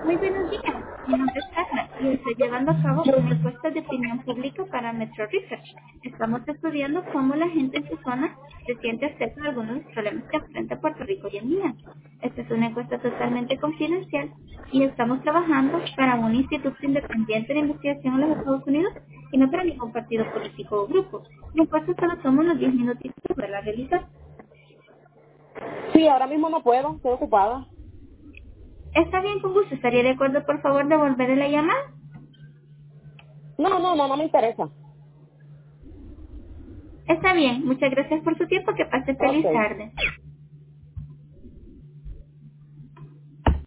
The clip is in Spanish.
Muy buenos días. Mi nombre es Carla y estoy llevando a cabo una encuesta de opinión pública para Metro Research. Estamos estudiando cómo la gente en su zona se siente acerca de algunos de los problemas que enfrenta Puerto Rico hoy en día. Esta es una encuesta totalmente confidencial y estamos trabajando para un instituto independiente de investigación en los Estados Unidos y no para ningún partido político o grupo. La encuesta solo toma unos 10 minutitos para realizar. Sí, ahora mismo no puedo, estoy ocupada. ¿Está bien, con gusto? ¿Estaría de acuerdo, por favor, de volver la llamada? No me interesa. Está bien, muchas gracias por su tiempo, que pase feliz Ok. tarde.